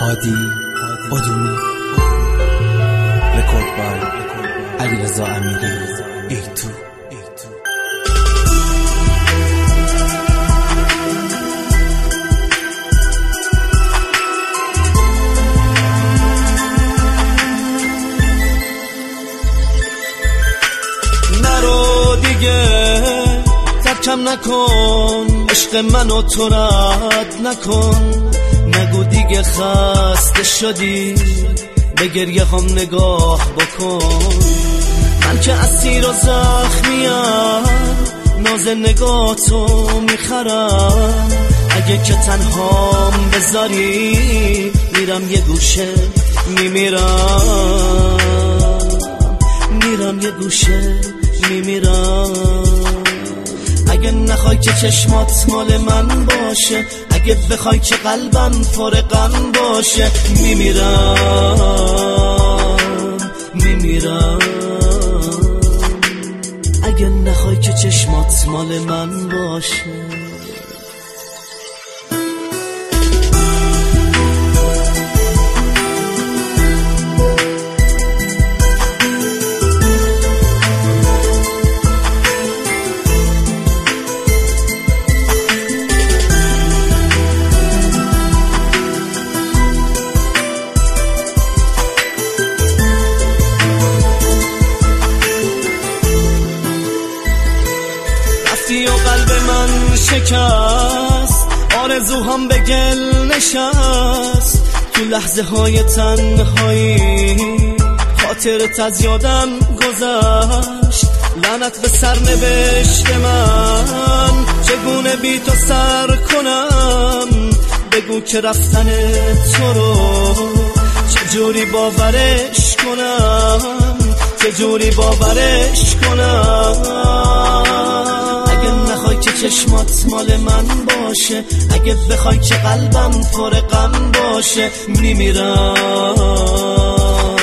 هادی بادونی رکورد بای علیرضا امیری ایتو. نرو دیگه ترکم نکن، عشق منو تو رد نکن. نگو دیگه خسته شدی، به گریه هم نگاه بکن. من که اسیر و زخمیم، ناز نگاه تو میخرم. اگه که تنهام بذاری، میرم یه گوشه میمیرم یه گوشه میمیرم. اگه نخوای که چشمات مال من باشه، اگه بخوای که قلبم فارغم باشه، میمیرم. اگه نخوای که چشمات مال من باشه. و قلب من شکست، آرزوهام به گل نشست. تو لحظه های تنهایی خاطرت از یادم گذشت. لعنت به سرنوشت من، چگونه بی تو سر کنم. بگو که رفتن تو رو چجوری باورش کنم. اگه نخوای که چشمات مال من باشه، اگه بخوای که قلبم فارغم باشه، میمیرم.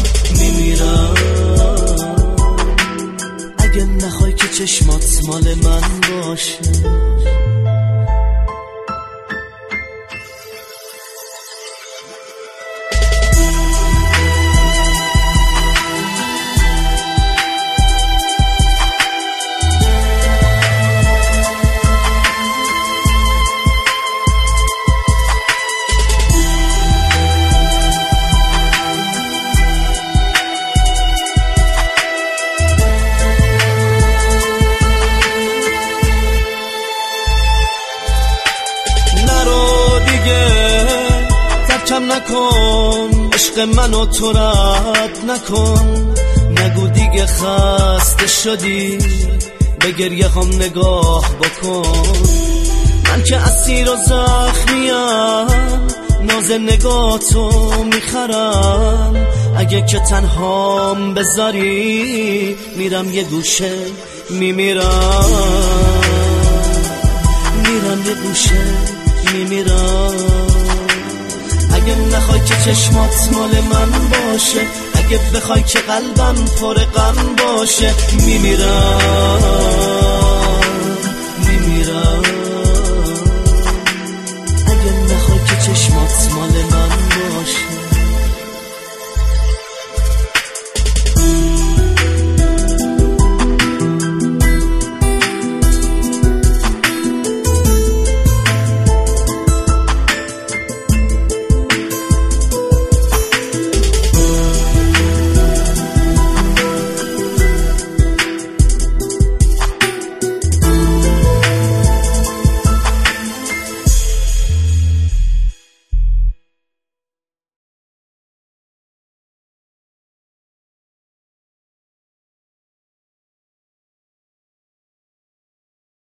اگه نخوای که چشمات مال من باشه. ترکم نکن، عشق منو تو رد نکن. نگو دیگه خسته شدی، به گریه هم نگاه بکن. من که اسیر و زخمیم، ناز نگاه تو میخرم. اگه که تنهام بذاری، میرم یه گوشه میمیرم. یه گوشه میمیرم. اگه نخوای که چشمات مال من باشه، اگه بخوای که قلبم فارغم باشه، میمیرم.